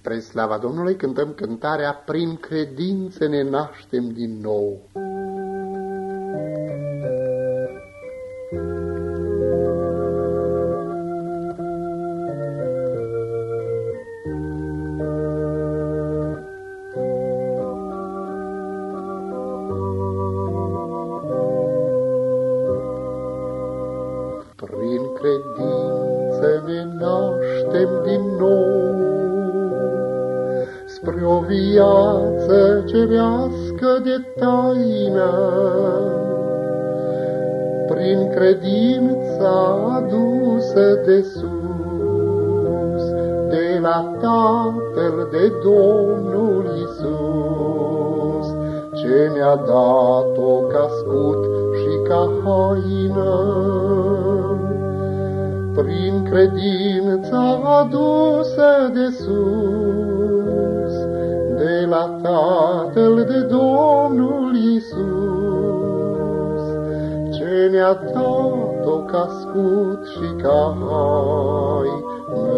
Spre slava Domnului cântăm cântarea Prin credință ne naștem din nou. Prin credință ne naștem din nou spre o viață cerească de taină, prin credința adusă de sus, de la Tatăl, de Domnul Iisus, ce ne-a dat-o ca scut și ca haină. Prin credința adusă de sus, de la Tatăl, de Domnul Iisus, ce ne-a dat-o ca scut și ca haină.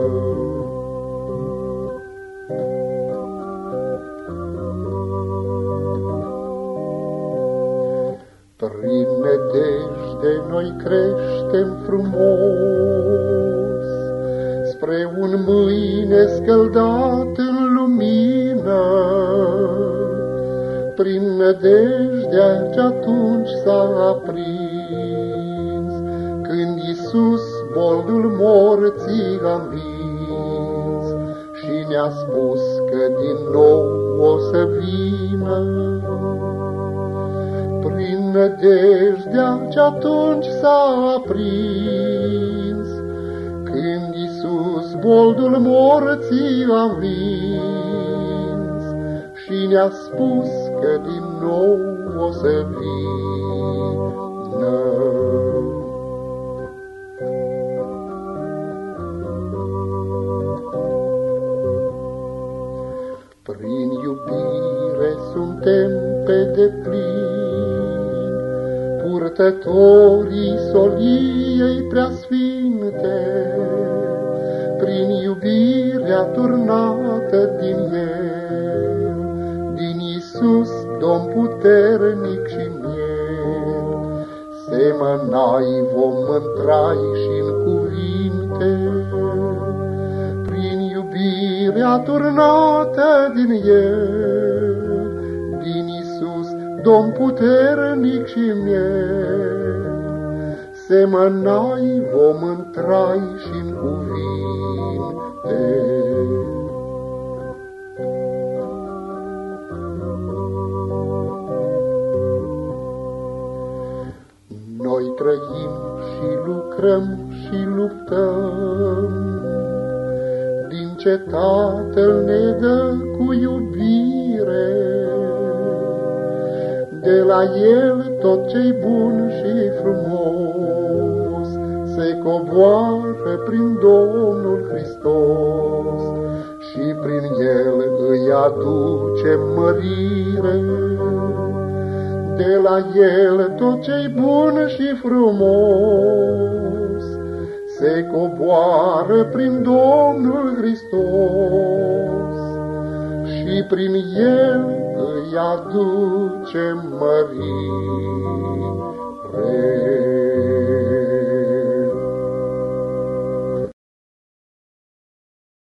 Prin nedejde noi creștem frumos spre un mâine scăldat în lumină, prin nădejdea ce-atunci s-a aprins, când Iisus boldul morții a învins și ne-a spus că din nou o să vină. Prin nădejdea ce-atunci s-a aprins, când Iisus boldul morții a învins și ne-a spus că din nou o să vină. Prin iubire suntem pe deplin purtătorii soliei preasfinte, prin iubirea turnată din El, din Iisus, Domn puternic și miel. Semănai vom mântrai și-n cuvinte, prin iubirea turnată din El, din Iisus, Domn puternic și miel. Semănai vom întrai și-n cuvinte. Noi trăim și lucrăm și luptăm, din ce Tatăl ne dă cu iubire. De la El tot ce-i bun și frumos se coboară prin Domnul Hristos și prin El îi aduce mărire. De la El tot ce-i bun și frumos se coboară prin Domnul Hristos și prin El îi aduce mărire.